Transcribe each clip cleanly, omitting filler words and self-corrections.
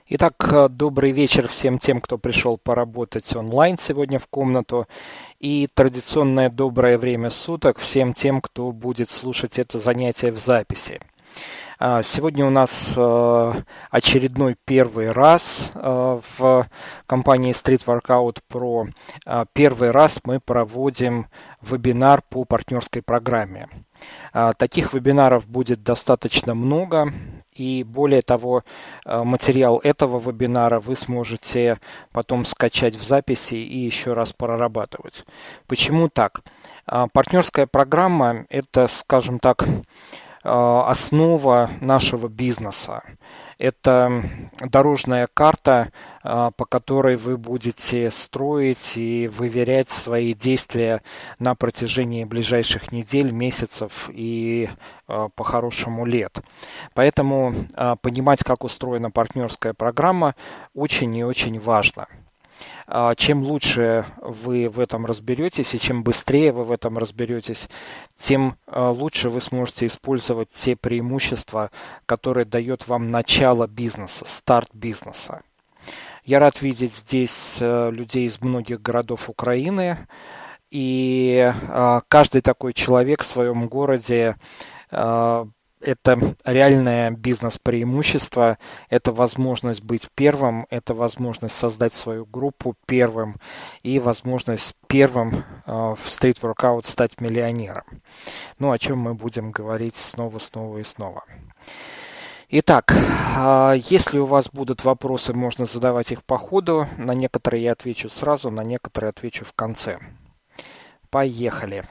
Итак, добрый вечер всем тем, кто пришел поработать онлайн сегодня в комнату. И традиционное доброе время суток всем тем, кто будет слушать это занятие в записи. Сегодня у нас очередной первый раз в компании Street Workout Pro. Первый раз мы проводим вебинар по партнерской программе. Таких вебинаров будет достаточно много. И более того, материал этого вебинара вы сможете потом скачать в записи и еще раз прорабатывать. Почему так? Партнерская программа – это, скажем так, основа нашего бизнеса. Это дорожная карта, по которой вы будете строить и выверять свои действия на протяжении ближайших недель, месяцев и по-хорошему лет. Поэтому понимать, как устроена партнерская программа, очень и очень важно. Чем лучше вы в этом разберетесь и чем быстрее вы в этом разберетесь, тем лучше вы сможете использовать те преимущества, которые дает вам начало бизнеса, старт бизнеса. Я рад видеть здесь людей из многих городов Украины, и каждый такой человек в своем городе это реальное бизнес-преимущество, это возможность быть первым, это возможность создать свою группу первым и возможность первым в Street Workout стать миллионером. Ну, о чем мы будем говорить снова и снова. Итак, если у вас будут вопросы, можно задавать их по ходу. На некоторые я отвечу сразу, на некоторые отвечу в конце. Поехали.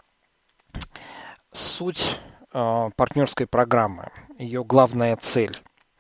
Суть партнерской программы, ее главная цель.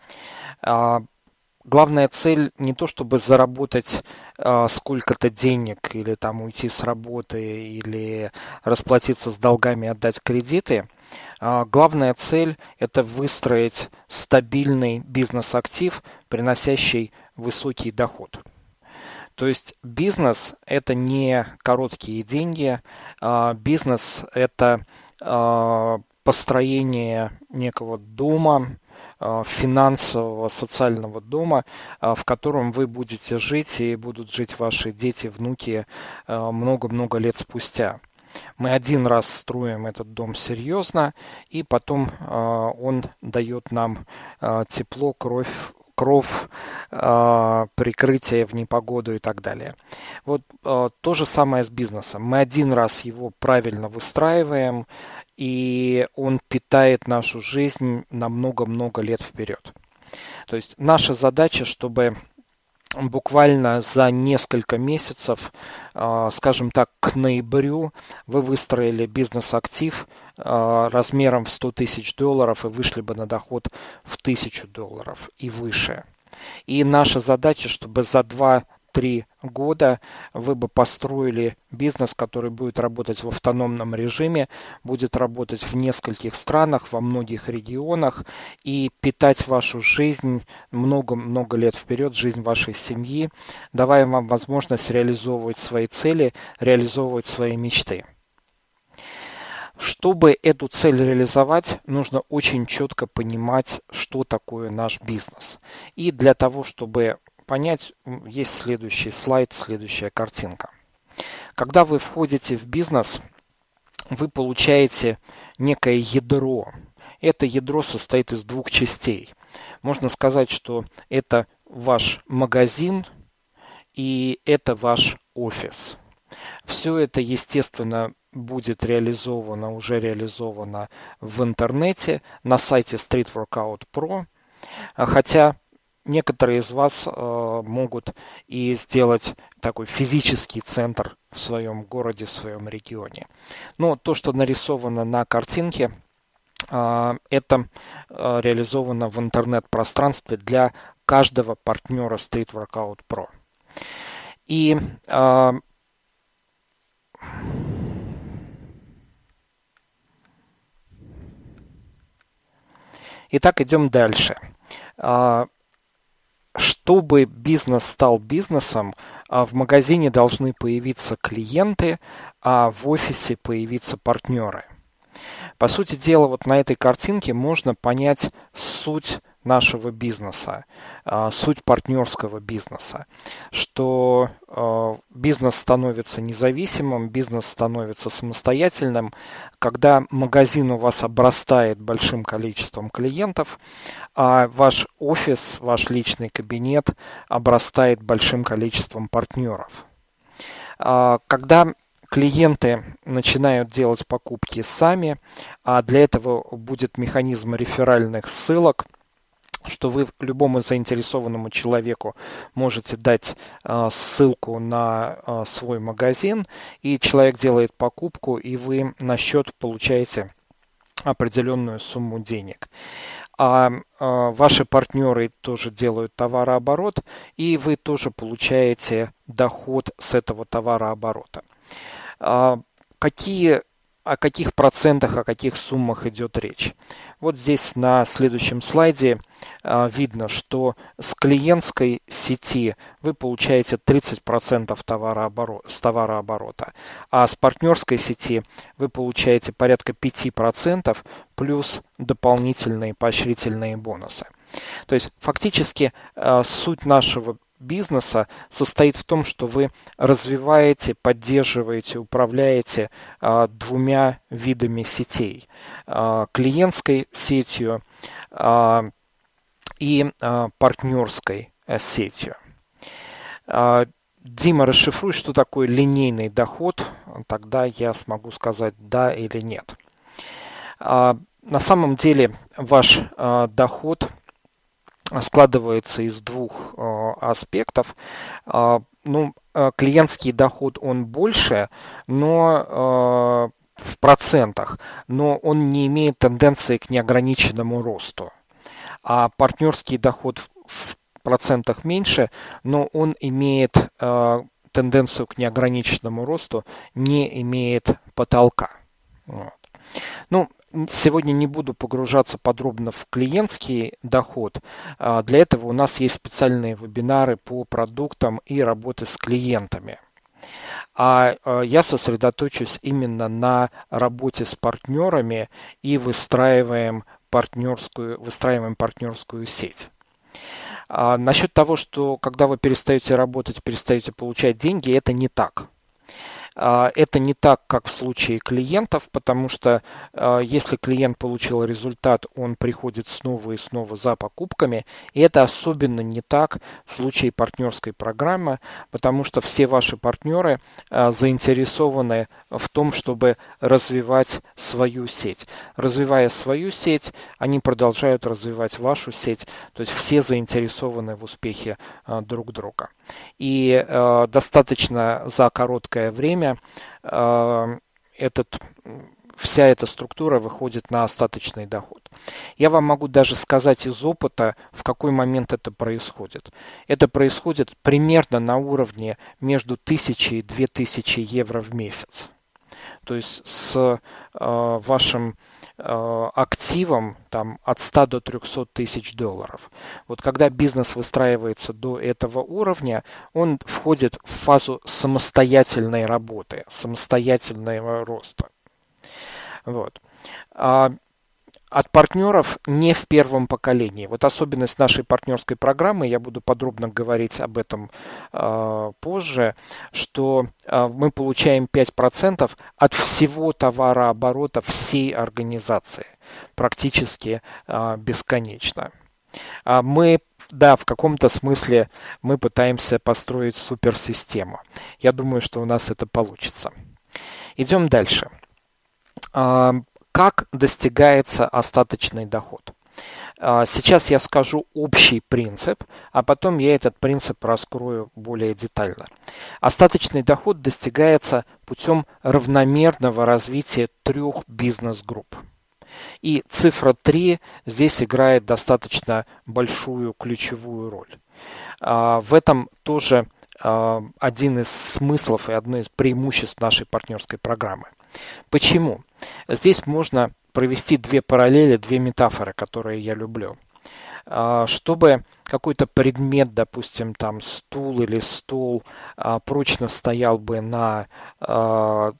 Главная цель не то, чтобы заработать сколько-то денег или там уйти с работы или расплатиться с долгами, отдать кредиты. Главная цель – это выстроить стабильный бизнес-актив, приносящий высокий доход. То есть бизнес – это не короткие деньги, бизнес – это построение некого дома, финансового, социального дома, в котором вы будете жить и будут жить ваши дети, внуки много-много лет спустя. Мы один раз строим этот дом серьезно, и потом он дает нам тепло, кров, прикрытие в непогоду и так далее. Вот то же самое с бизнесом. Мы один раз его правильно выстраиваем, и он питает нашу жизнь на много-много лет вперед. То есть наша задача, чтобы буквально за несколько месяцев, скажем так, к ноябрю вы выстроили бизнес-актив размером в $100 тысяч и вышли бы на доход в $1000 и выше. И наша задача, чтобы за 2-3 года вы бы построили бизнес, который будет работать в автономном режиме, будет работать в нескольких странах, во многих регионах и питать вашу жизнь много-много лет вперед, жизнь вашей семьи, давая вам возможность реализовывать свои цели, реализовывать свои мечты. Чтобы эту цель реализовать, нужно очень четко понимать, что такое наш бизнес. И для того, чтобы понять, есть следующий слайд, следующая картинка. Когда вы входите в бизнес, вы получаете некое ядро. Это ядро состоит из двух частей. Можно сказать, что это ваш магазин и это ваш офис. Все это, естественно, будет уже реализовано в интернете на сайте Street Workout Pro, хотя некоторые из вас могут и сделать такой физический центр в своем городе, в своем регионе. Но то, что нарисовано на картинке, это реализовано в интернет-пространстве для каждого партнера Street Workout Pro. И итак, идем дальше. Чтобы бизнес стал бизнесом, в магазине должны появиться клиенты, а в офисе появиться партнеры. По сути дела, вот на этой картинке можно понять суть нашего бизнеса, суть партнерского бизнеса, что бизнес становится независимым, бизнес становится самостоятельным, когда магазин у вас обрастает большим количеством клиентов, а ваш офис, ваш личный кабинет обрастает большим количеством партнеров. Когда клиенты начинают делать покупки сами, а для этого будет механизм реферальных ссылок, что вы любому заинтересованному человеку можете дать ссылку на свой магазин, и человек делает покупку, и вы на счет получаете определенную сумму денег. А ваши партнеры тоже делают товарооборот, и вы тоже получаете доход с этого товарооборота. О каких процентах, о каких суммах идет речь? Вот здесь на следующем слайде видно, что с клиентской сети вы получаете 30% с товарооборота, а с партнерской сети вы получаете порядка 5% плюс дополнительные поощрительные бонусы. То есть фактически суть нашего бизнеса состоит в том, что вы развиваете, поддерживаете, управляете двумя видами сетей. Клиентской сетью и партнерской сетью. Дима, расшифруй, что такое линейный доход, тогда я смогу сказать да или нет. На самом деле ваш доход складывается из двух аспектов. Клиентский доход, он больше, но в процентах, но он не имеет тенденции к неограниченному росту. А партнерский доход в процентах меньше, но он имеет тенденцию к неограниченному росту, не имеет потолка. Вот. Сегодня не буду погружаться подробно в клиентский доход. Для этого у нас есть специальные вебинары по продуктам и работе с клиентами. А я сосредоточусь именно на работе с партнерами и выстраиваем партнерскую сеть. Насчет того, что когда вы перестаете работать, перестаете получать деньги, это не так. Это не так, как в случае клиентов, потому что если клиент получил результат, он приходит снова и снова за покупками. И это особенно не так в случае партнерской программы, потому что все ваши партнеры заинтересованы в том, чтобы развивать свою сеть. Развивая свою сеть, они продолжают развивать вашу сеть. То есть все заинтересованы в успехе друг друга. И достаточно за короткое время вся эта структура выходит на остаточный доход. Я вам могу даже сказать из опыта, в какой момент это происходит. Это происходит примерно на уровне между 1000 и 2000 евро в месяц. То есть с вашим активом там, от 100 до 300 тысяч долларов. Вот когда бизнес выстраивается до этого уровня, он входит в фазу самостоятельной работы, самостоятельного роста. Вот. От партнеров не в первом поколении. Вот особенность нашей партнерской программы, я буду подробно говорить об этом позже, что мы получаем 5% от всего товарооборота всей организации, практически бесконечно. В каком-то смысле мы пытаемся построить суперсистему. Я думаю, что у нас это получится. Идем дальше. Как достигается остаточный доход? Сейчас я скажу общий принцип, а потом я этот принцип раскрою более детально. Остаточный доход достигается путем равномерного развития 3 бизнес-групп. И цифра 3 здесь играет достаточно большую ключевую роль. В этом тоже один из смыслов и одно из преимуществ нашей партнерской программы. Почему? Здесь можно провести 2 параллели, 2 метафоры, которые я люблю. Чтобы какой-то предмет, допустим, там стул или стол, прочно стоял бы на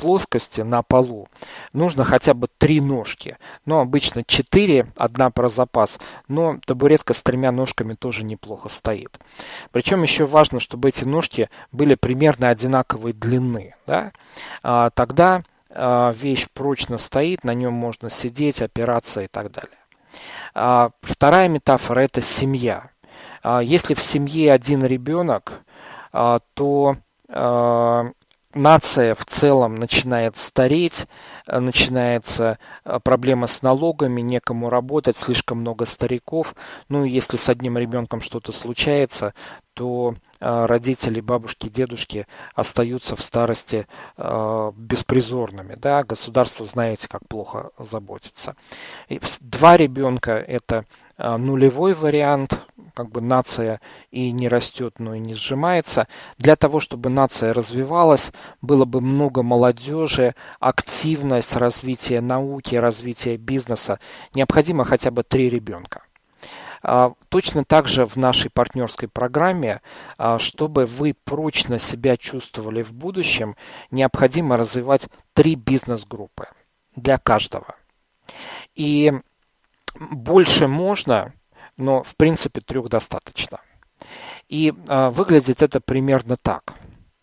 плоскости на полу нужно хотя бы 3 ножки. Но обычно 4, одна про запас. Но табуретка с 3 ножками тоже неплохо стоит. Причем еще важно, чтобы эти ножки были примерно одинаковой длины. Да? Тогда вещь прочно стоит, на нем можно сидеть, опираться и так далее. Вторая метафора – это семья. Если в семье один ребенок, то нация в целом начинает стареть, начинается проблема с налогами, некому работать, слишком много стариков. Ну и если с одним ребенком что-то случается, то родители, бабушки, дедушки остаются в старости беспризорными. Да? Государство, знаете, как плохо заботится. 2 ребенка – это нулевой вариант, как бы нация и не растет, но и не сжимается. Для того, чтобы нация развивалась, было бы много молодежи, активность, развитие науки, развитие бизнеса, необходимо хотя бы 3 ребенка. Точно так же в нашей партнерской программе, чтобы вы прочно себя чувствовали в будущем, необходимо развивать 3 бизнес-группы для каждого. И больше можно, но в принципе 3 достаточно. И выглядит это примерно так.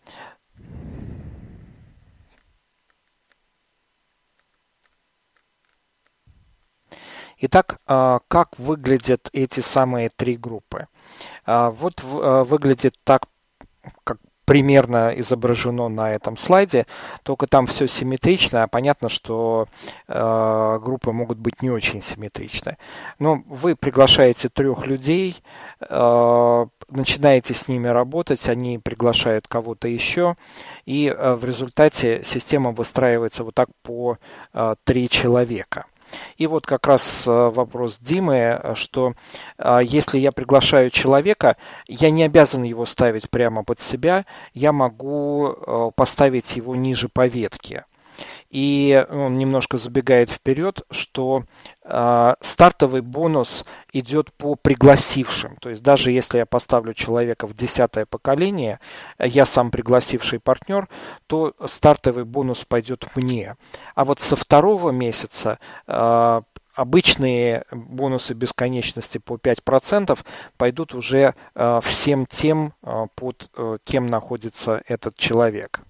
Итак, как выглядят эти самые 3 группы? Вот выглядит так, как примерно изображено на этом слайде, только там все симметрично, а понятно, что группы могут быть не очень симметричны. Но вы приглашаете 3 людей, начинаете с ними работать, они приглашают кого-то еще, и в результате система выстраивается вот так по 3 человека. И вот как раз вопрос Димы, что если я приглашаю человека, я не обязан его ставить прямо под себя, я могу поставить его ниже по ветке. И он немножко забегает вперед, что стартовый бонус идет по пригласившим. То есть даже если я поставлю человека в 10-е поколение, я сам пригласивший партнер, то стартовый бонус пойдет мне. А вот со 2-го месяца обычные бонусы бесконечности по 5% пойдут уже всем тем, под кем находится этот человек.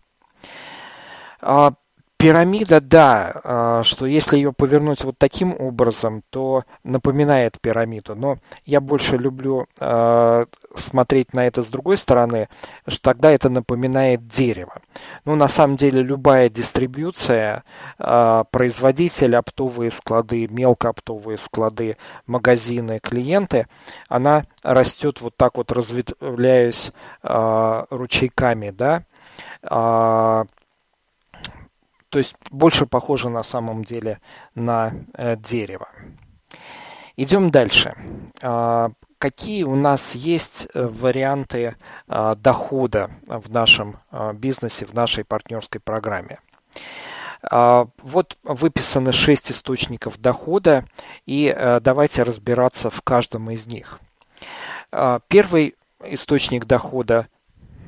Пирамида, да, что если ее повернуть вот таким образом, то напоминает пирамиду. Но я больше люблю смотреть на это с другой стороны, что тогда это напоминает дерево. Ну, на самом деле, любая дистрибьюция, производитель, оптовые склады, мелкооптовые склады, магазины, клиенты, она растет вот так вот, разветвляясь ручейками, да, то есть больше похоже на самом деле на дерево. Идем дальше. Какие у нас есть варианты дохода в нашем бизнесе, в нашей партнерской программе? Вот выписаны 6 источников дохода, и давайте разбираться в каждом из них. Первый источник дохода –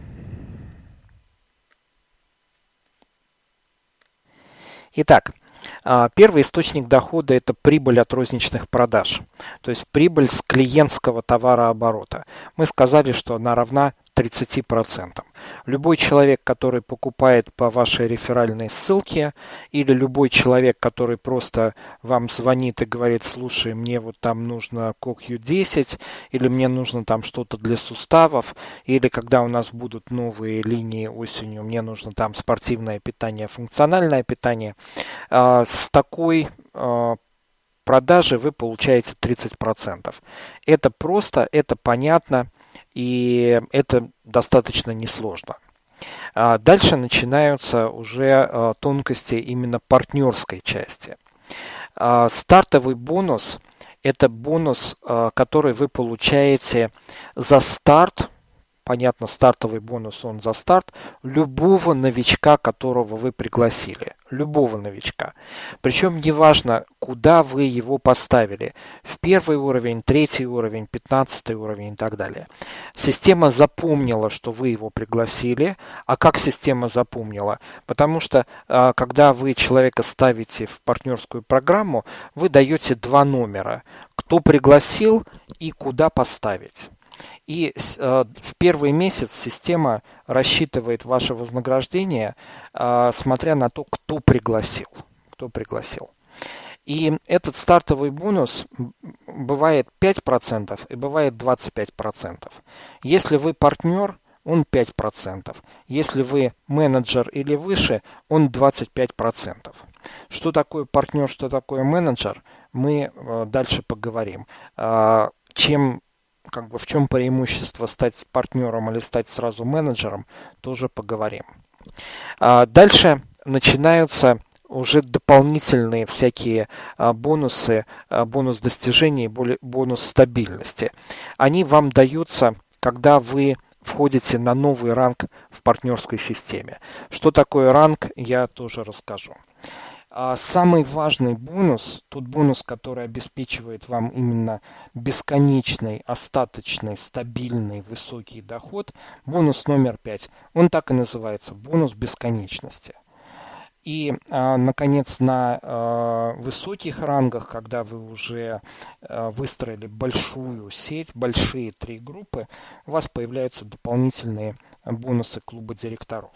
Итак, первый источник дохода – это прибыль от розничных продаж, то есть прибыль с клиентского товарооборота. Мы сказали, что она равна 30%. Любой человек, который покупает по вашей реферальной ссылке, или любой человек, который просто вам звонит и говорит: слушай, мне вот там нужно CoQ10, или мне нужно там что-то для суставов, или когда у нас будут новые линии осенью, мне нужно там спортивное питание, функциональное питание. С такой продажи вы получаете 30%. Это просто, это понятно, и это достаточно несложно. Дальше начинаются уже тонкости именно партнерской части. Стартовый бонус – это бонус, который вы получаете за старт понятно, стартовый бонус, он за старт любого новичка, которого вы пригласили. Любого новичка. Причем неважно, куда вы его поставили. В первый уровень, третий уровень, 15 уровень и так далее. Система запомнила, что вы его пригласили. А как система запомнила? Потому что, когда вы человека ставите в партнерскую программу, вы даете два номера. Кто пригласил и куда поставить. И в первый месяц система рассчитывает ваше вознаграждение, смотря на то, кто пригласил. И этот стартовый бонус бывает 5% и бывает 25%. Если вы партнер, он 5%. Если вы менеджер или выше, он 25%. Что такое партнер, что такое менеджер, мы дальше поговорим. В чем преимущество стать партнером или стать сразу менеджером, тоже поговорим. Дальше начинаются уже дополнительные всякие бонусы, бонус достижений, бонус стабильности. Они вам даются, когда вы входите на новый ранг в партнерской системе. Что такое ранг, я тоже расскажу. Самый важный бонус, тот бонус, который обеспечивает вам именно бесконечный, остаточный, стабильный, высокий доход, бонус номер 5. Он так и называется, бонус бесконечности. И, наконец, на высоких рангах, когда вы уже выстроили большую сеть, большие 3 группы, у вас появляются дополнительные бонусы клуба директоров.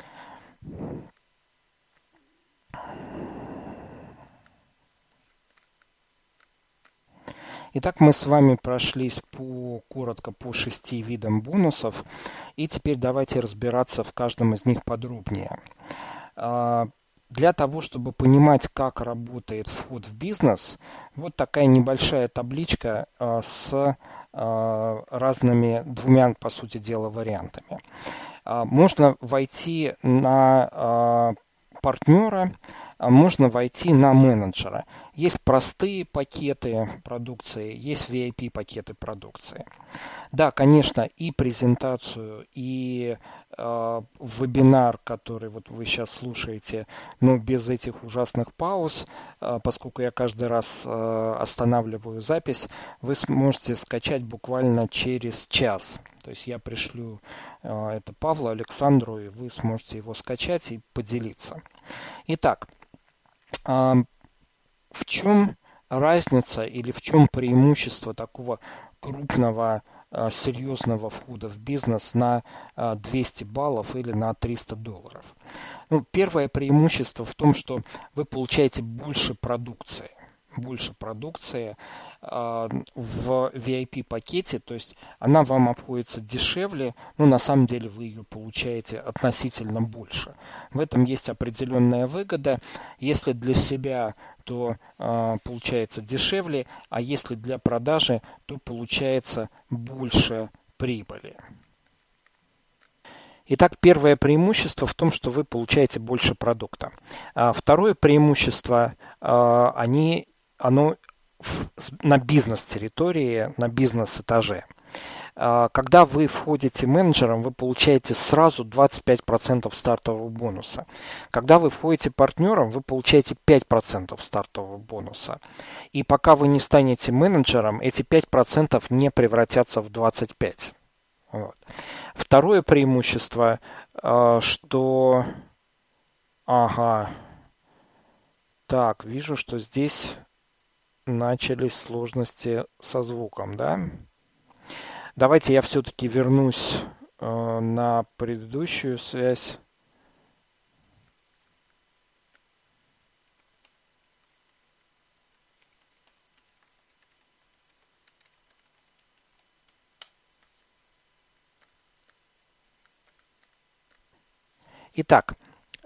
Итак, мы с вами прошлись коротко по 6 видам бонусов, и теперь давайте разбираться в каждом из них подробнее. Для того, чтобы понимать, как работает вход в бизнес, вот такая небольшая табличка с разными двумя, по сути дела, вариантами. Можно войти на партнера, можно войти на менеджера. Есть простые пакеты продукции, есть VIP пакеты продукции. Да, конечно, и презентацию, и вебинар, который вот вы сейчас слушаете, но без этих ужасных пауз, поскольку я каждый раз останавливаю запись, вы сможете скачать буквально через час. То есть я пришлю это Павлу, Александру, и вы сможете его скачать и поделиться. Итак, в чем разница или в чем преимущество такого крупного, серьезного входа в бизнес на 200 баллов или на $300? Первое преимущество в том, что вы получаете больше продукции в VIP-пакете, то есть она вам обходится дешевле, но на самом деле вы ее получаете относительно больше. В этом есть определенная выгода. Если для себя, то получается дешевле, а если для продажи, то получается больше прибыли. Итак, первое преимущество в том, что вы получаете больше продукта. Второе преимущество, оно на бизнес-территории, на бизнес-этаже. Когда вы входите менеджером, вы получаете сразу 25% стартового бонуса. Когда вы входите партнером, вы получаете 5% стартового бонуса. И пока вы не станете менеджером, эти 5% не превратятся в 25%. Вот. Второе преимущество, что... Так, вижу, что здесь начались сложности со звуком, да? Давайте я все-таки вернусь на предыдущую связь. Итак,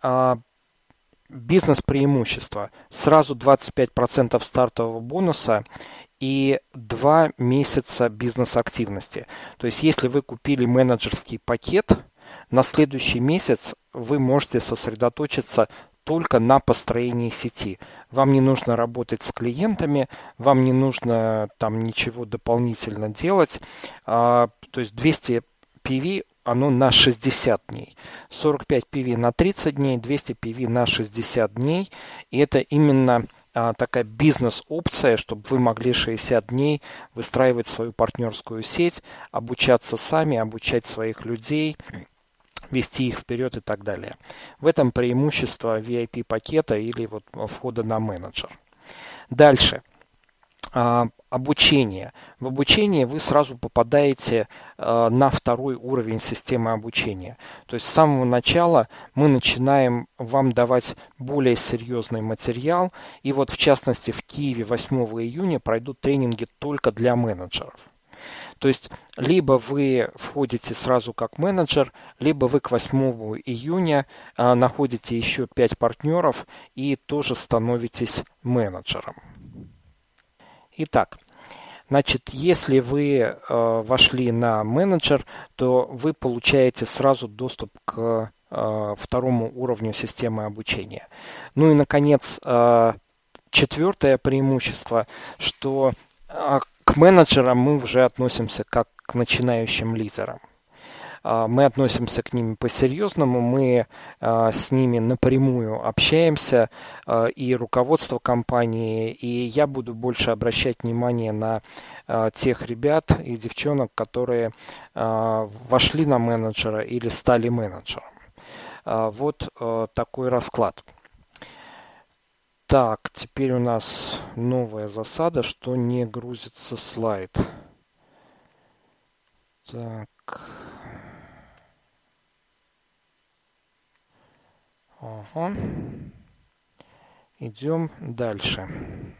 бизнес-преимущество. Сразу 25% стартового бонуса и 2 месяца бизнес-активности. То есть, если вы купили менеджерский пакет, на следующий месяц вы можете сосредоточиться только на построении сети. Вам не нужно работать с клиентами, вам не нужно там ничего дополнительно делать. То есть 250 PV, оно на 60 дней. 45 PV на 30 дней, 200 PV на 60 дней. И это именно такая бизнес-опция, чтобы вы могли 60 дней выстраивать свою партнерскую сеть, обучаться сами, обучать своих людей, вести их вперед и так далее. В этом преимущество VIP-пакета или вот входа на менеджер. Дальше. Обучение. В обучении вы сразу попадаете на второй уровень системы обучения. То есть с самого начала мы начинаем вам давать более серьезный материал. И вот в частности в Киеве 8 июня пройдут тренинги только для менеджеров. То есть либо вы входите сразу как менеджер, либо вы к 8 июня находите еще 5 партнеров и тоже становитесь менеджером. Итак, значит, если вы вошли на менеджер, то вы получаете сразу доступ к второму уровню системы обучения. Ну и, наконец, четвертое преимущество, что к менеджерам мы уже относимся как к начинающим лидерам. Мы относимся к ним по-серьезному, мы с ними напрямую общаемся, и руководство компании, и я буду больше обращать внимание на тех ребят и девчонок, которые вошли на менеджера или стали менеджером. Вот такой расклад. Так, теперь у нас новая засада, что не грузится слайд. Так. Ага. Идем дальше.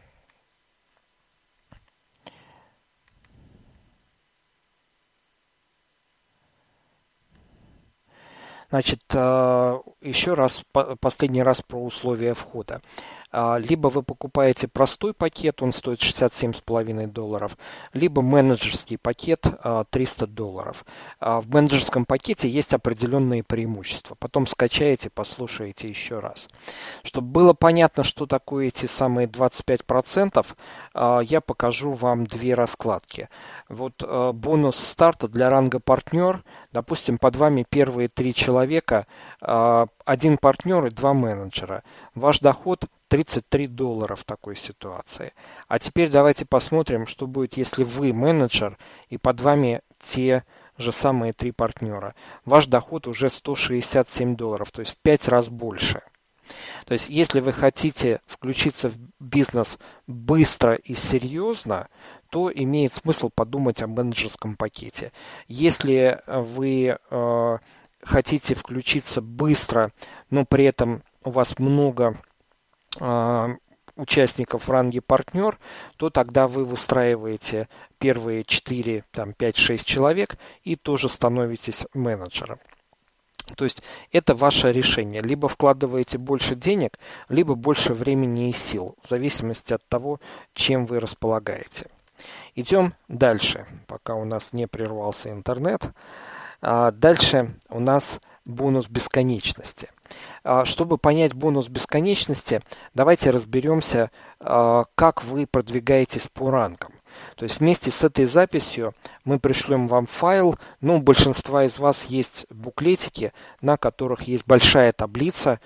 Значит, еще раз, последний раз про условия входа. Либо вы покупаете простой пакет, он стоит $67,5, либо менеджерский пакет $300. В менеджерском пакете есть определенные преимущества. Потом скачаете, послушаете еще раз. Чтобы было понятно, что такое эти самые 25%, я покажу вам две раскладки. Вот бонус старта для ранга партнер. Допустим, под вами первые 3 человека, 1 партнер и 2 менеджера. Ваш доход $33 в такой ситуации. А теперь давайте посмотрим, что будет, если вы менеджер и под вами те же самые 3 партнера. Ваш доход уже $167, то есть в 5 раз больше. То есть если вы хотите включиться в бизнес быстро и серьезно, то имеет смысл подумать о менеджерском пакете. Если вы хотите включиться быстро, но при этом у вас много участников в ранге партнер, то тогда вы выстраиваете первые 4, 5-6 человек и тоже становитесь менеджером. То есть это ваше решение. Либо вкладываете больше денег, либо больше времени и сил, в зависимости от того, чем вы располагаете. Идем дальше, пока у нас не прервался интернет. Дальше у нас бонус бесконечности. Чтобы понять бонус бесконечности, давайте разберемся, как вы продвигаетесь по рангам. То есть вместе с этой записью мы пришлем вам файл. У большинства из вас есть буклетики, на которых есть большая таблица,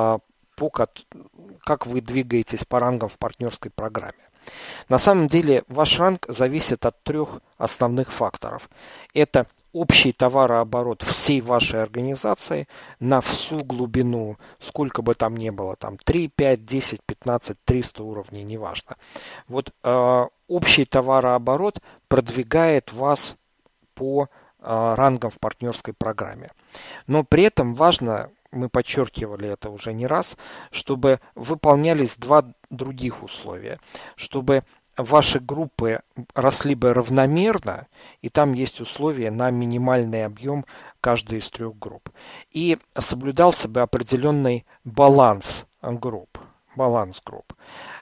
как вы двигаетесь по рангам в партнерской программе. На самом деле ваш ранг зависит от 3 основных факторов. Это общий товарооборот всей вашей организации на всю глубину, сколько бы там ни было, 3, 5, 10, 15, 300 уровней, неважно. Вот общий товарооборот продвигает вас по рангам в партнерской программе. Но при этом важно, мы подчеркивали это уже не раз, чтобы выполнялись 2 других условия, чтобы ваши группы росли бы равномерно, и там есть условия на минимальный объем каждой из 3 групп. И соблюдался бы определенный баланс групп,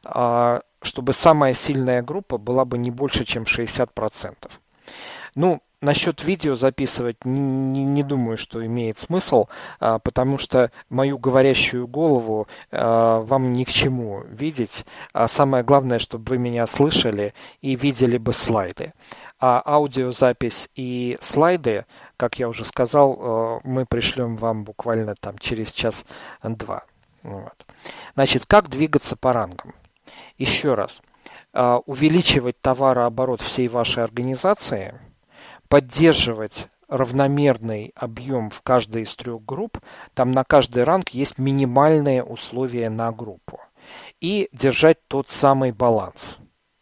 чтобы самая сильная группа была бы не больше, чем 60%. Насчет видео записывать не думаю, что имеет смысл, потому что мою говорящую голову вам ни к чему видеть. Самое главное, чтобы вы меня слышали и видели бы слайды. А аудиозапись и слайды, как я уже сказал, мы пришлем вам буквально там через час-два. Вот. Значит, как двигаться по рангам? Еще раз. Увеличивать товарооборот всей вашей организации, поддерживать равномерный объем в каждой из 3 групп, там на каждый ранг есть минимальные условия на группу, и держать тот самый баланс.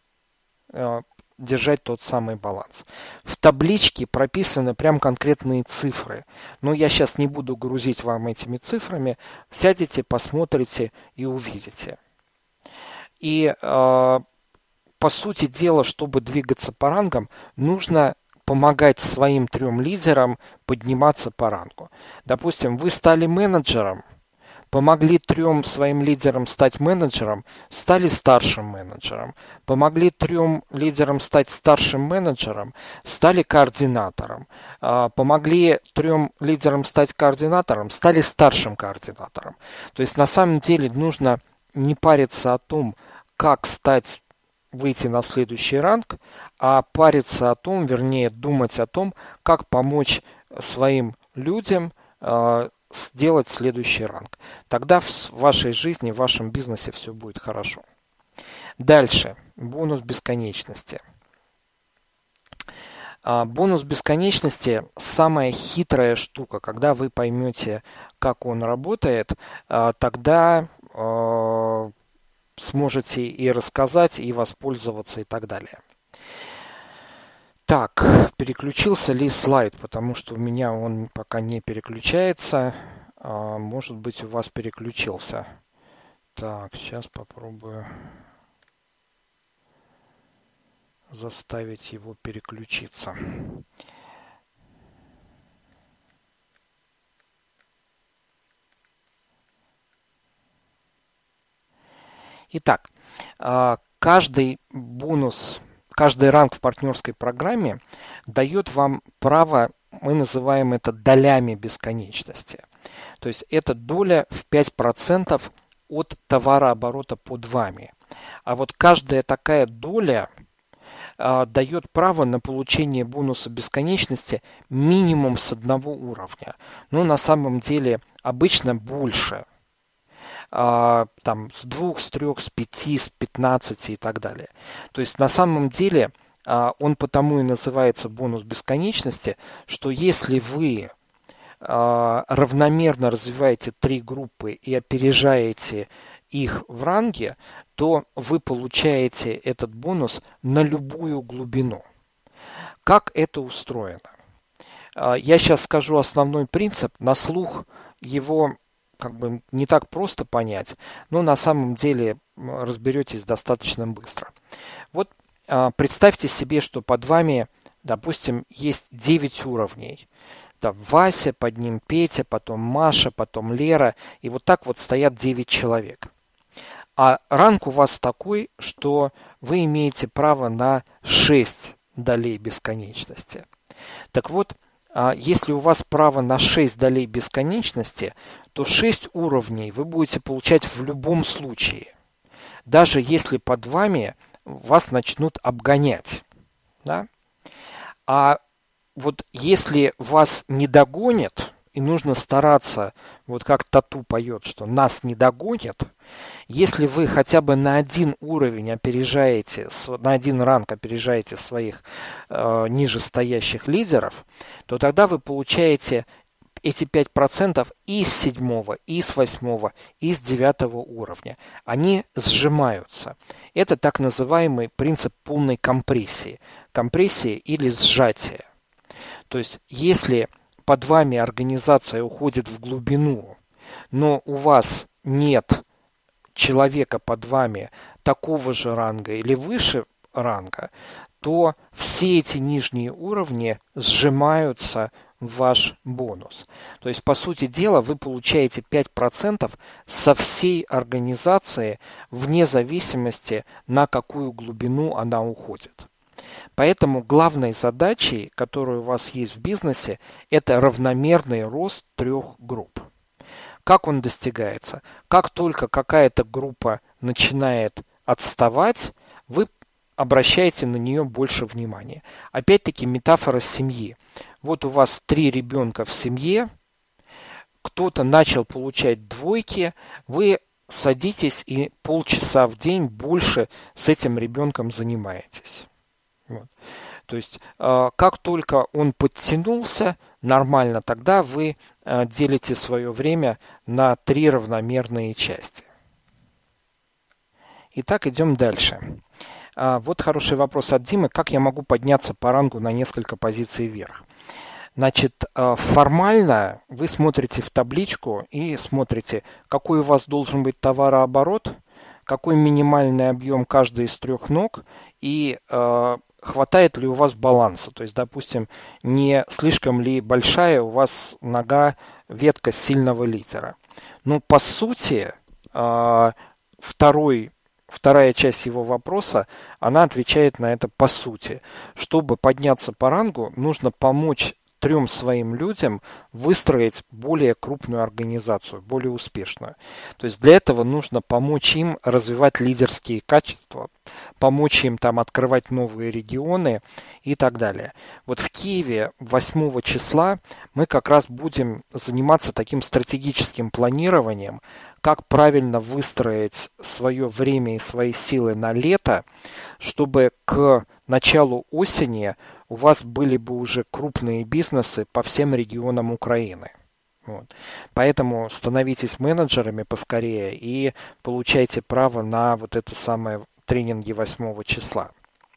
В табличке прописаны прям конкретные цифры, но я сейчас не буду грузить вам этими цифрами, сядете, посмотрите и увидите. И по сути дела, чтобы двигаться по рангам, нужно помогать своим 3 лидерам подниматься по рангу. Допустим, вы стали менеджером, помогли 3 своим лидерам стать менеджером, стали старшим менеджером. Помогли 3 лидерам стать старшим менеджером, стали координатором. Помогли 3 лидерам стать координатором, стали старшим координатором. То есть на самом деле нужно не париться о том, как выйти на следующий ранг, а париться о том, вернее, думать о том, как помочь своим людям сделать следующий ранг. Тогда в вашей жизни, в вашем бизнесе все будет хорошо. Дальше. Бонус бесконечности. Бонус бесконечности – самая хитрая штука. Когда вы поймете, как он работает, тогда сможете и рассказать, и воспользоваться, и так далее. Так, переключился ли слайд, потому что у меня он пока не переключается. Может быть, у вас переключился. Так, сейчас попробую заставить его переключиться. Итак, каждый ранг в партнерской программе дает вам право, мы называем это долями бесконечности. То есть это доля в 5% от товарооборота под вами. А вот каждая такая доля дает право на получение бонуса бесконечности минимум с 1 уровня. Но на самом деле обычно больше. Там с 2, с 3, с 5, с 15 и так далее. То есть на самом деле он потому и называется бонус бесконечности, что если вы равномерно развиваете 3 группы и опережаете их в ранге, то вы получаете этот бонус на любую глубину. Как это устроено? Я сейчас скажу основной принцип. На слух его не так просто понять, но на самом деле разберетесь достаточно быстро. Вот представьте себе, что под вами, допустим, есть 9 уровней. Там Вася, под ним Петя, потом Маша, потом Лера, и вот так вот стоят 9 человек. А ранг у вас такой, что вы имеете право на 6 долей бесконечности. Так вот, если у вас право на 6 долей бесконечности, то 6 уровней вы будете получать в любом случае. Даже если под вами вас начнут обгонять. Да? А вот если вас не догонят, и нужно стараться, вот как Тату поет, что нас не догонят, если вы хотя бы на 1 уровень опережаете, на 1 ранг опережаете своих нижестоящих лидеров, то тогда вы получаете эти 5% и с 7, и с 8, и с 9 уровня. Они сжимаются. Это так называемый принцип полной компрессии. Компрессии или сжатия. То есть, если под вами организация уходит в глубину, но у вас нет человека под вами такого же ранга или выше ранга, то все эти нижние уровни сжимаются в ваш бонус. То есть, по сути дела, вы получаете 5% со всей организации вне зависимости, на какую глубину она уходит. Поэтому главной задачей, которая у вас есть в бизнесе, это равномерный рост 3 групп. Как он достигается? Как только какая-то группа начинает отставать, вы обращаете на нее больше внимания. Опять-таки метафора семьи. Вот у вас 3 ребенка в семье, кто-то начал получать двойки, вы садитесь и полчаса в день больше с этим ребенком занимаетесь. Вот. То есть, как только он подтянулся нормально, тогда вы делите свое время на 3 равномерные части. Итак, идем дальше. Вот хороший вопрос от Димы. Как я могу подняться по рангу на несколько позиций вверх? Значит, формально вы смотрите в табличку и смотрите, какой у вас должен быть товарооборот, какой минимальный объем каждой из 3 ног и хватает ли у вас баланса. То есть, допустим, не слишком ли большая у вас нога, ветка сильного лидера. Но по сути, вторая часть его вопроса, она отвечает на это по сути. Чтобы подняться по рангу, нужно помочь 3 своим людям выстроить более крупную организацию, более успешную. То есть для этого нужно помочь им развивать лидерские качества, помочь им там открывать новые регионы и так далее. Вот в Киеве 8 числа мы как раз будем заниматься таким стратегическим планированием, как правильно выстроить свое время и свои силы на лето, чтобы к началу осени у вас были бы уже крупные бизнесы по всем регионам Украины. Вот. Поэтому становитесь менеджерами поскорее и получайте право на вот это самое тренинги 8 числа.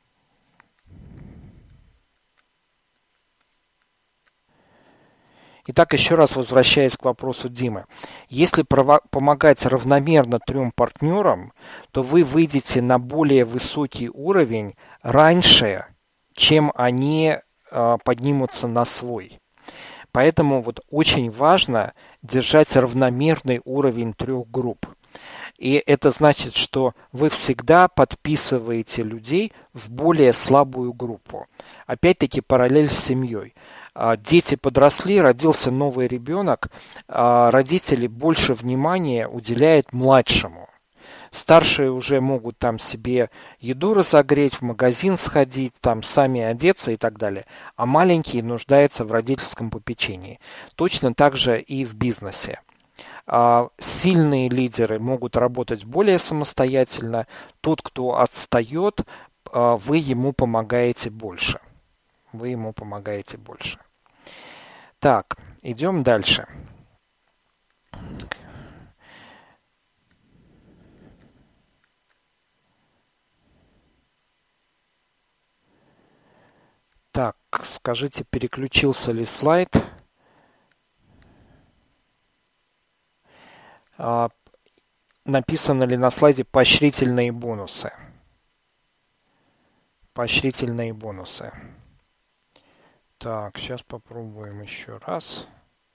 Итак, еще раз возвращаясь к вопросу Димы. Если помогать равномерно 3 партнерам, то вы выйдете на более высокий уровень раньше, чем они поднимутся на свой. Поэтому вот очень важно держать равномерный уровень 3 групп. И это значит, что вы всегда подписываете людей в более слабую группу. Опять-таки параллель с семьей. Дети подросли, родился новый ребенок, родители больше внимания уделяют младшему. Старшие уже могут там себе еду разогреть, в магазин сходить, там сами одеться и так далее. А маленькие нуждаются в родительском попечении. Точно так же и в бизнесе. Сильные лидеры могут работать более самостоятельно. Тот, кто отстает, вы ему помогаете больше. Вы ему помогаете больше. Так, идем дальше. Так, скажите, переключился ли слайд? Написано ли на слайде поощрительные бонусы? Поощрительные бонусы. Так, сейчас попробуем еще раз.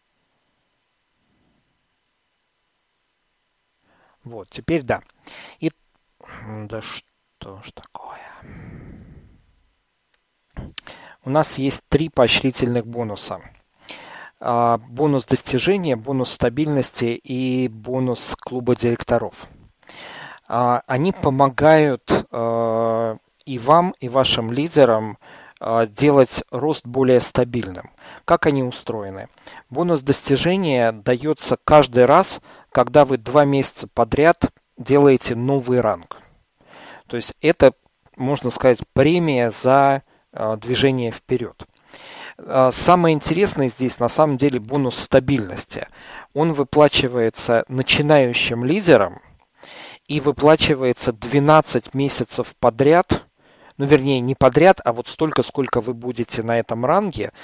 Вот, теперь да. И да что ж такое? У нас есть 3 поощрительных бонуса. Бонус достижения, бонус стабильности и бонус клуба директоров. Они помогают и вам, и вашим лидерам делать рост более стабильным. Как они устроены? Бонус достижения дается каждый раз, когда вы 2 месяца подряд делаете новый ранг. То есть это, можно сказать, премия за движение вперед. Самое интересное здесь на самом деле бонус стабильности. Он выплачивается начинающим лидерам и выплачивается 12 месяцев подряд. Ну, вернее, не подряд, а вот столько, сколько вы будете на этом ранге,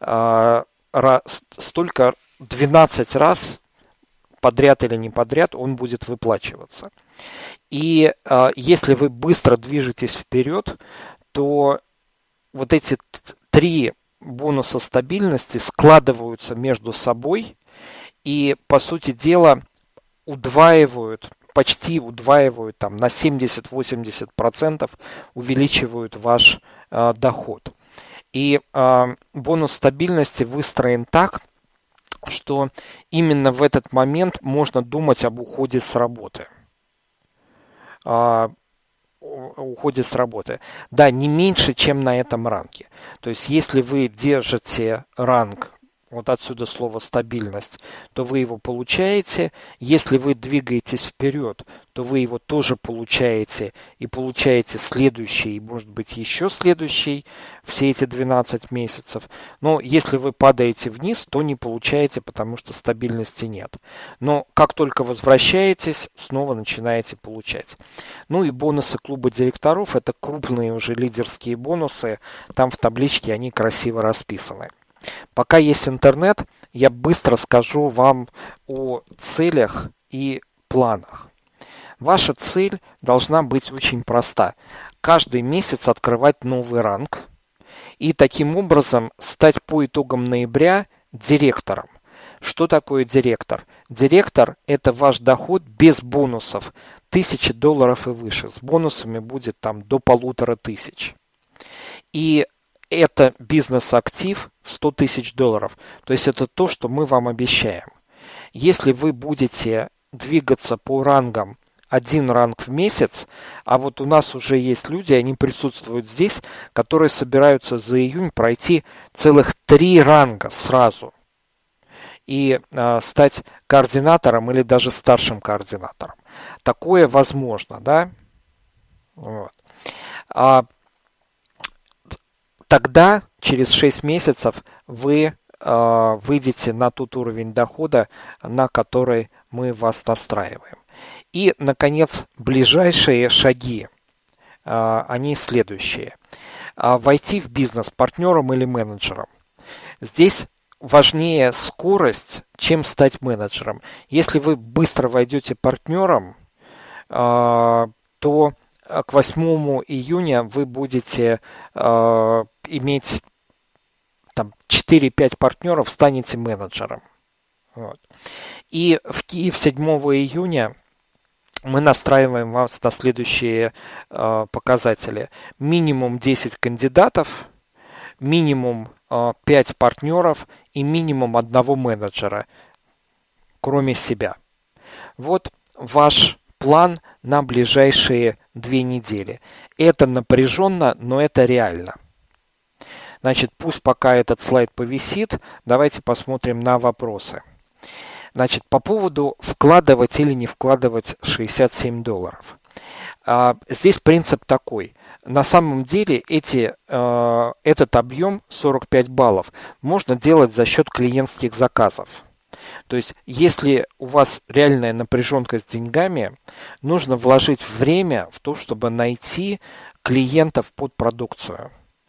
столько 12 раз подряд или не подряд он будет выплачиваться. И если вы быстро движетесь вперед, то вот эти 3 бонуса стабильности складываются между собой и, по сути дела, удваивают почти удваивают, там, на 70-80% увеличивают ваш доход. И бонус стабильности выстроен так, что именно в этот момент можно думать об уходе с работы. Уходе с работы. Да, не меньше, чем на этом ранге. То есть, если вы держите ранг, вот отсюда слово стабильность, то вы его получаете. Если вы двигаетесь вперед, то вы его тоже получаете. И получаете следующий, и может быть еще следующий, все эти 12 месяцев. Но если вы падаете вниз, то не получаете, потому что стабильности нет. Но как только возвращаетесь, снова начинаете получать. Ну и бонусы клуба директоров, это крупные уже лидерские бонусы. Там в табличке они красиво расписаны. Пока есть интернет, я быстро скажу вам о целях и планах. Ваша цель должна быть очень проста. Каждый месяц открывать новый ранг и таким образом стать по итогам ноября директором. Что такое директор? Директор – это ваш доход без бонусов. $1000 и выше. С бонусами будет там до 1500. И это бизнес-актив в $100 000. То есть это то, что мы вам обещаем. Если вы будете двигаться по рангам, один ранг в месяц, а вот у нас уже есть люди, они присутствуют здесь, которые собираются за июнь пройти целых 3 ранга сразу и стать координатором или даже старшим координатором. Такое возможно, да? Вот. Тогда, через 6 месяцев, вы выйдете на тот уровень дохода, на который мы вас настраиваем. И, наконец, ближайшие шаги, они следующие. Войти в бизнес партнером или менеджером. Здесь важнее скорость, чем стать менеджером. Если вы быстро войдете партнером, то к 8 июня вы будете иметь там 4-5 партнеров, станете менеджером. Вот. И в Киев 7 июня мы настраиваем вас на следующие показатели. Минимум 10 кандидатов, минимум 5 партнеров и минимум 1 менеджера, кроме себя. Вот ваш план на ближайшие 2 недели. Это напряженно, но это реально. Значит, пусть пока этот слайд повисит, давайте посмотрим на вопросы. Значит, по поводу вкладывать или не вкладывать $67. Здесь принцип такой. На самом деле этот объем 45 баллов можно делать за счет клиентских заказов. То есть, если у вас реальная напряженка с деньгами, нужно вложить время в то, чтобы найти клиентов под продукцию.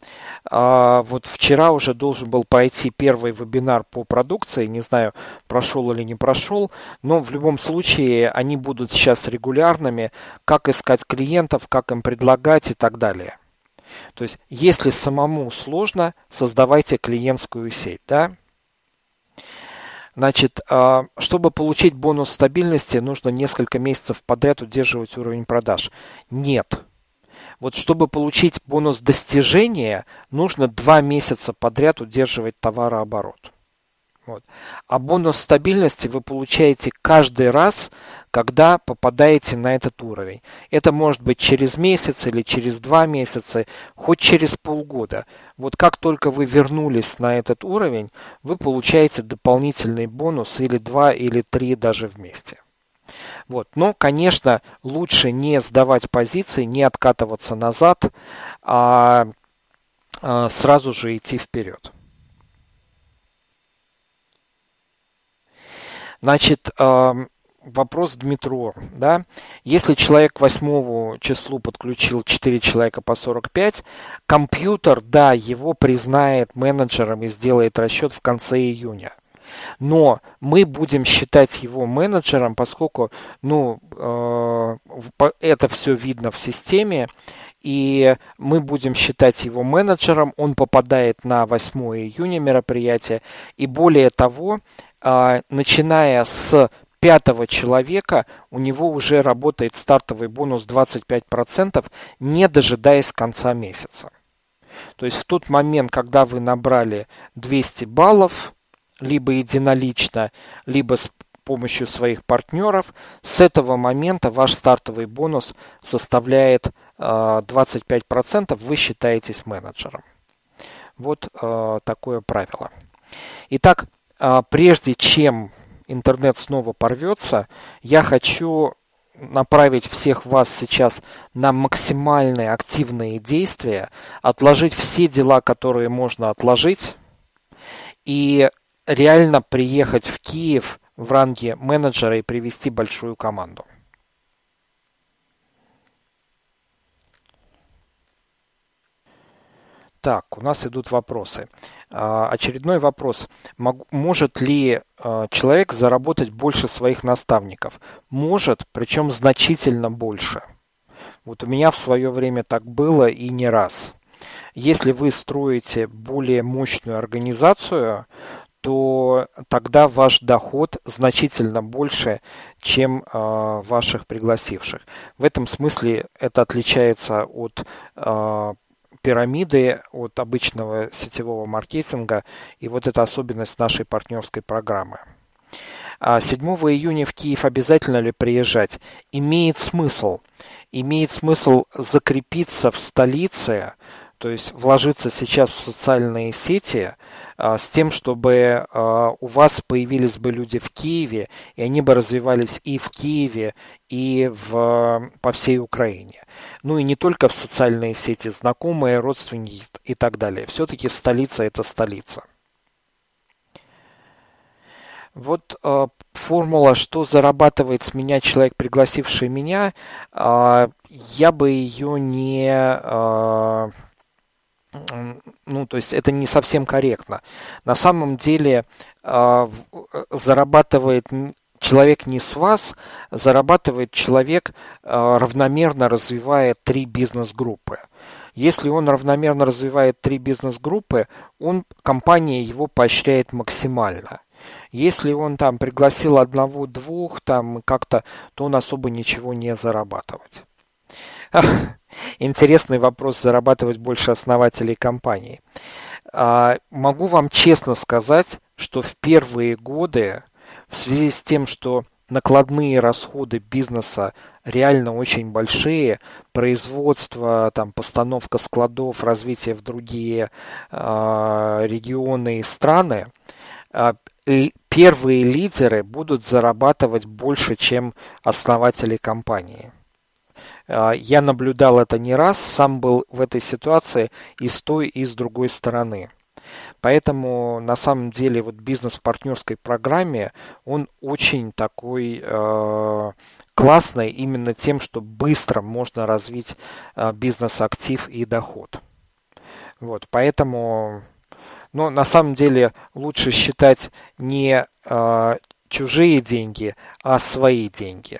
Вот вчера уже должен был пройти первый вебинар по продукции, не знаю, прошел или не прошел, но в любом случае они будут сейчас регулярными, как искать клиентов, как им предлагать и так далее. То есть, если самому сложно, создавайте клиентскую сеть, да? Значит, чтобы получить бонус стабильности, нужно несколько месяцев подряд удерживать уровень продаж. Нет. Вот чтобы получить бонус достижения, нужно 2 месяца подряд удерживать товарооборот. Вот. А бонус стабильности вы получаете каждый раз, когда попадаете на этот уровень. Это может быть через месяц или через 2 месяца, хоть через полгода. Вот как только вы вернулись на этот уровень, вы получаете дополнительный бонус или 2, или 3 даже вместе. Вот. Но, конечно, лучше не сдавать позиции, не откатываться назад, а сразу же идти вперед. Значит, вопрос Дмитру. Да? Если человек к 8 числу подключил 4 человека по 45, компьютер, да, его признает менеджером и сделает расчет в конце июня. Но мы будем считать его менеджером, поскольку это все видно в системе, и мы будем считать его менеджером, он попадает на 8 июня мероприятие, и более того, начиная с 5-го человека у него уже работает стартовый бонус 25%, не дожидаясь конца месяца. То есть в тот момент, когда вы набрали 200 баллов, либо единолично, либо с помощью своих партнеров, с этого момента ваш стартовый бонус составляет 25%, вы считаетесь менеджером. Вот такое правило. Итак, прежде чем интернет снова порвется, я хочу направить всех вас сейчас на максимальные активные действия, отложить все дела, которые можно отложить, и реально приехать в Киев в ранге менеджера и привести большую команду. Так, у нас идут вопросы. Очередной вопрос. Может ли человек заработать больше своих наставников? Может, причем значительно больше. Вот у меня в свое время так было и не раз. Если вы строите более мощную организацию, то тогда ваш доход значительно больше, чем ваших пригласивших. В этом смысле это отличается от пирамиды, от обычного сетевого маркетинга, и вот это особенность нашей партнерской программы. 7 июня в Киев обязательно ли приезжать? Имеет смысл. Имеет смысл закрепиться в столице, то есть вложиться сейчас в социальные сети с тем, чтобы у вас появились бы люди в Киеве, и они бы развивались и в Киеве, и по всей Украине. Ну и не только в социальные сети, знакомые, родственники и так далее. Все-таки столица – это столица. Вот формула, что зарабатывает с меня человек, пригласивший меня, я бы ее не... то есть это не совсем корректно. На самом деле зарабатывает человек не с вас, зарабатывает человек, равномерно развивая 3 бизнес-группы. Если он равномерно развивает 3 бизнес-группы, компания его поощряет максимально. Если он там пригласил 1-2 там как-то, то он особо ничего не зарабатывает. Интересный вопрос, зарабатывать больше основателей компании. Могу вам честно сказать, что в первые годы, в связи с тем, что накладные расходы бизнеса реально очень большие, производство, там, постановка складов, развитие в другие регионы и страны, первые лидеры будут зарабатывать больше, чем основатели компании. Я наблюдал это не раз, сам был в этой ситуации и с той, и с другой стороны. Поэтому на самом деле вот бизнес в партнерской программе, он очень такой классный именно тем, что быстро можно развить бизнес-актив и доход. Вот, поэтому, на самом деле лучше считать не чужие деньги, а свои деньги.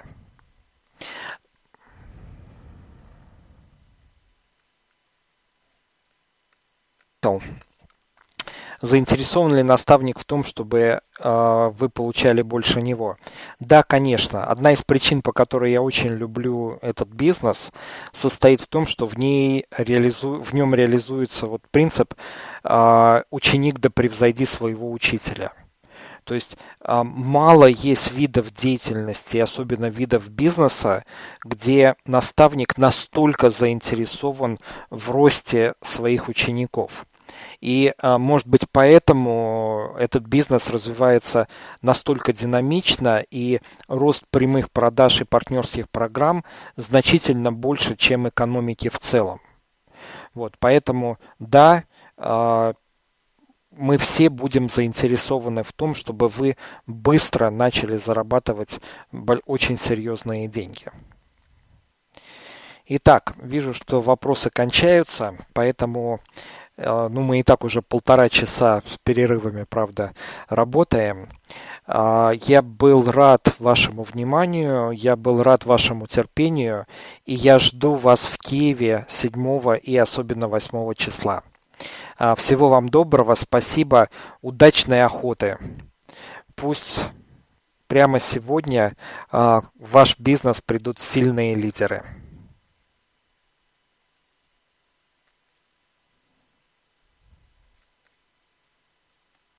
Заинтересован ли наставник в том, чтобы вы получали больше него? Да, конечно. Одна из причин, по которой я очень люблю этот бизнес, состоит в том, что в нем реализуется вот принцип «ученик да превзойди своего учителя». То есть мало есть видов деятельности, особенно видов бизнеса, где наставник настолько заинтересован в росте своих учеников. И, может быть, поэтому этот бизнес развивается настолько динамично, и рост прямых продаж и партнерских программ значительно больше, чем экономики в целом. Вот, поэтому, да, мы все будем заинтересованы в том, чтобы вы быстро начали зарабатывать очень серьезные деньги. Итак, вижу, что вопросы кончаются, поэтому мы и так уже 1,5 часа с перерывами, правда, работаем. Я был рад вашему вниманию, я был рад вашему терпению, и я жду вас в Киеве 7 и особенно 8 числа. Всего вам доброго, спасибо, удачной охоты. Пусть прямо сегодня в ваш бизнес придут сильные лидеры.